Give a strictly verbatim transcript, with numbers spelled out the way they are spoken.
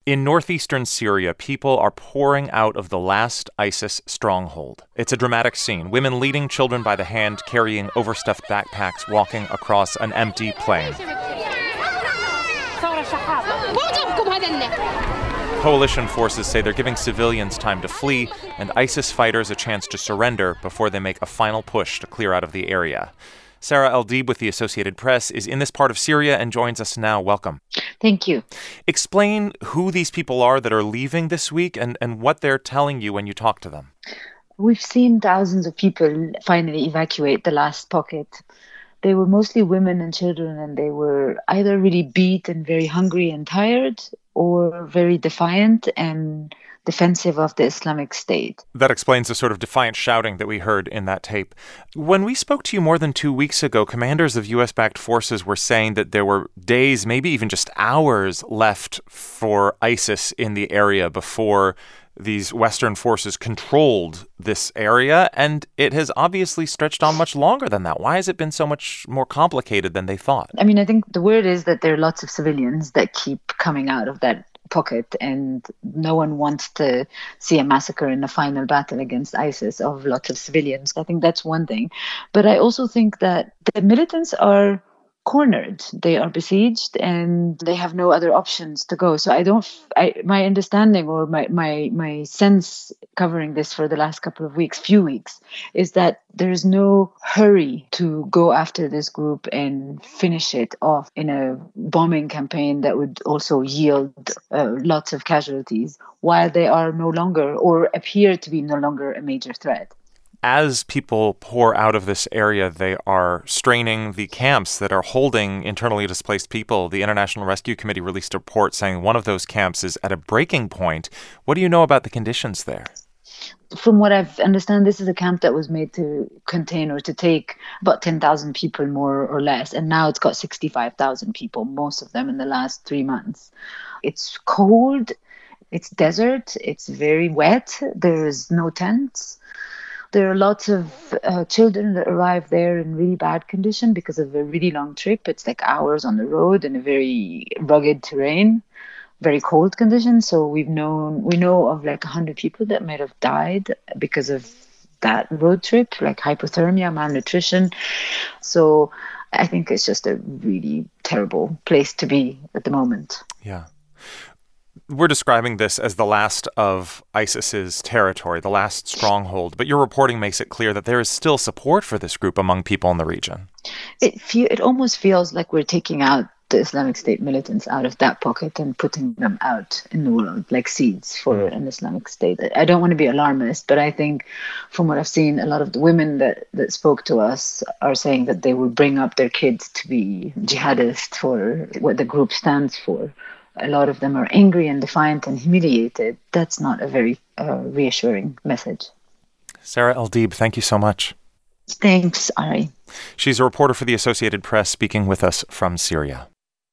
In northeastern Syria, people are pouring out of the last ISIS stronghold. It's a dramatic scene. Women leading children by the hand, carrying overstuffed backpacks, walking across an empty plain. Coalition forces say they're giving civilians time to flee and ISIS fighters a chance to surrender before they make a final push to clear out of the area. Sarah El-Deeb with the Associated Press is in this part of Syria and joins us now. Welcome. Thank you. Explain who these people are that are leaving this week and, and what they're telling you when you talk to them. We've seen thousands of people finally evacuate the last pocket. They were mostly women and children, and they were either really beat and very hungry and tired, or very defiant and defensive of the Islamic State. That explains the sort of defiant shouting that we heard in that tape. When we spoke to you more than two weeks ago, commanders of U S-backed forces were saying that there were days, maybe even just hours, left for ISIS in the area before these Western forces controlled this area, and it has obviously stretched on much longer than that. Why has it been so much more complicated than they thought? I mean, I think the word is that there are lots of civilians that keep coming out of that pocket, and no one wants to see a massacre in the final battle against ISIS of lots of civilians. I think that's one thing. But I also think that the militants are cornered. They are besieged and they have no other options to go. So I don't, I, my understanding or my, my, my sense covering this for the last couple of weeks, few weeks, is that there is no hurry to go after this group and finish it off in a bombing campaign that would also yield uh, lots of casualties while they are no longer or appear to be no longer a major threat. As people pour out of this area, they are straining the camps that are holding internally displaced people. The International Rescue Committee released a report saying one of those camps is at a breaking point. What do you know about the conditions there? From what I've understand, this is a camp that was made to contain or to take about ten thousand people, more or less. And now it's got sixty-five thousand people, most of them in the last three months. It's cold. It's desert. It's very wet. There's no tents. There are lots of uh, children that arrive there in really bad condition because of a really long trip. It's like hours on the road in a very rugged terrain, very cold conditions. So we've known, we know of like one hundred people that might have died because of that road trip, like hypothermia, malnutrition. So I think it's just a really terrible place to be at the moment. Yeah. We're describing this as the last of ISIS's territory, the last stronghold, but your reporting makes it clear that there is still support for this group among people in the region. It fe- it almost feels like we're taking out the Islamic State militants out of that pocket and putting them out in the world like seeds for an Islamic State. I don't want to be alarmist, but I think from what I've seen, a lot of the women that, that spoke to us are saying that they will bring up their kids to be jihadists for what the group stands for. A lot of them are angry and defiant and humiliated. That's not a very uh, reassuring message. Sarah El-Deeb, thank you so much. Thanks, Ari. She's a reporter for the Associated Press speaking with us from Syria.